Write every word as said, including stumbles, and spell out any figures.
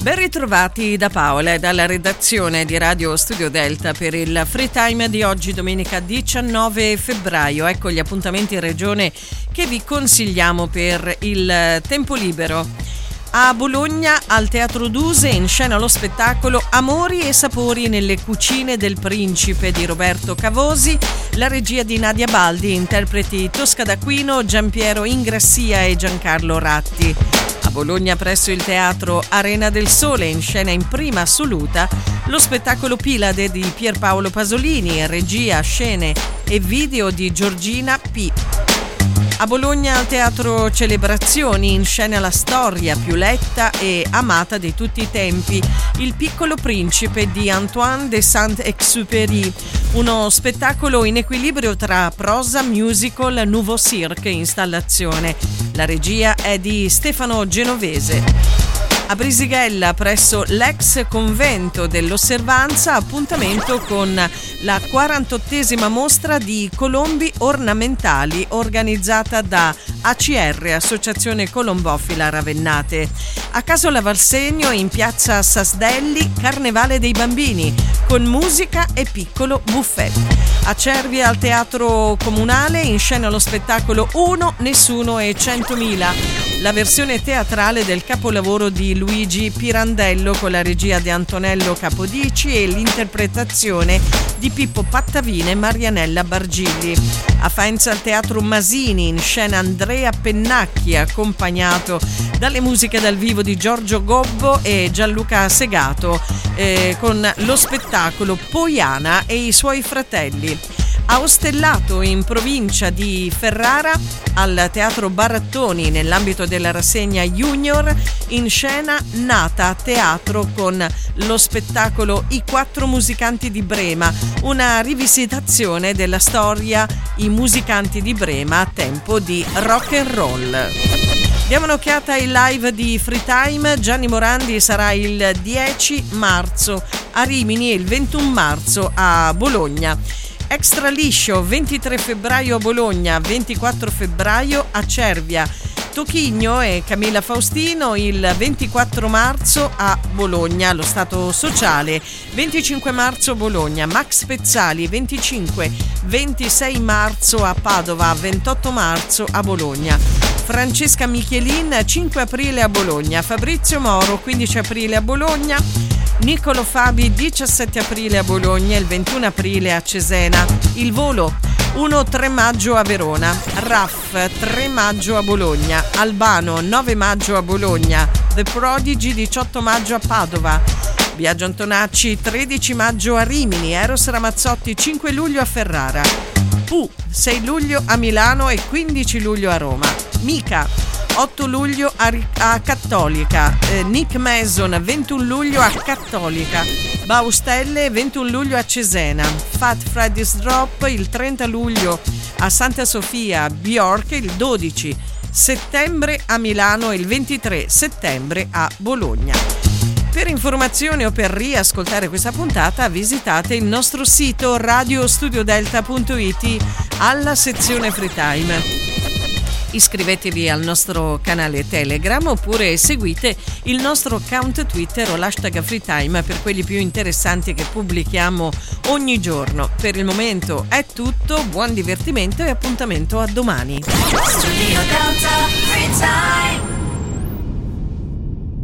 Ben ritrovati da Paola e dalla redazione di Radio Studio Delta per il Free Time di oggi, domenica diciannove febbraio. Ecco gli appuntamenti in regione che vi consigliamo per il tempo libero. A Bologna, al Teatro Duse, in scena lo spettacolo Amori e sapori nelle cucine del principe di Roberto Cavosi, la regia di Nadia Baldi, interpreti Tosca d'Aquino, Giampiero Ingrassia e Giancarlo Ratti. A Bologna, presso il Teatro Arena del Sole, in scena in prima assoluta, lo spettacolo Pilade di Pierpaolo Pasolini, regia, scene e video di Giorgina P. A Bologna, al Teatro Celebrazioni, in scena la storia più letta e amata di tutti i tempi, Il piccolo principe di Antoine de Saint-Exupéry, uno spettacolo in equilibrio tra prosa, musical, nouveau cirque e installazione. La regia è di Stefano Genovese. A Brisighella, presso l'ex convento dell'Osservanza, appuntamento con la quarantottesima mostra di colombi ornamentali organizzata da A C R, Associazione Colombofila Ravennate. A Casola Valsegno, in piazza Sasdelli, Carnevale dei Bambini, con musica e piccolo buffet. A Cervia, al Teatro Comunale, in scena lo spettacolo Uno, Nessuno e Centomila, la versione teatrale del capolavoro di Luigi Pirandello con la regia di Antonello Capodici e l'interpretazione di Pippo Pattavina e Marianella Bargilli. A Faenza, al Teatro Masini, in scena Andrea Pennacchi, accompagnato dalle musiche dal vivo di Giorgio Gobbo e Gianluca Segato, eh, con lo spettacolo Poiana e i suoi fratelli. A Ostellato, in provincia di Ferrara, al Teatro Barattoni, nell'ambito della rassegna Junior, in scena Nata a Teatro con lo spettacolo I Quattro Musicanti di Brema, una rivisitazione della storia I Musicanti di Brema a tempo di rock and roll. Diamo un'occhiata ai live di Free Time. Gianni Morandi sarà il dieci marzo a Rimini e il ventuno marzo a Bologna. Extra Liscio, ventitré febbraio a Bologna, ventiquattro febbraio a Cervia. Tocchigno e Camilla Faustino il ventiquattro marzo a Bologna, allo Stato Sociale. venticinque marzo a Bologna. Max Pezzali, venticinque ventisei marzo a Padova, ventotto marzo a Bologna. Francesca Michelin, cinque aprile a Bologna. Fabrizio Moro, quindici aprile a Bologna. Niccolo Fabi, diciassette aprile a Bologna e il ventuno aprile a Cesena. Il Volo, primo tre maggio a Verona. Raff, tre maggio a Bologna. Albano, nove maggio a Bologna. The Prodigy, diciotto maggio a Padova. Biagio Antonacci, tredici maggio a Rimini. Eros Ramazzotti, cinque luglio a Ferrara. Pooh, sei luglio a Milano e quindici luglio a Roma. Mica, otto luglio a, a Cattolica. eh, Nick Mason, ventuno luglio a Cattolica. Baustelle, ventuno luglio a Cesena. Fat Freddy's Drop il trenta luglio a Santa Sofia. Bjork il dodici settembre a Milano e il ventitré settembre a Bologna. Per informazioni o per riascoltare questa puntata visitate il nostro sito radio studio delta punto it alla sezione Free Time. Iscrivetevi al nostro canale Telegram oppure seguite il nostro account Twitter o l'hashtag FreeTime per quelli più interessanti che pubblichiamo ogni giorno. Per il momento è tutto, buon divertimento e appuntamento a domani. Studio Delta.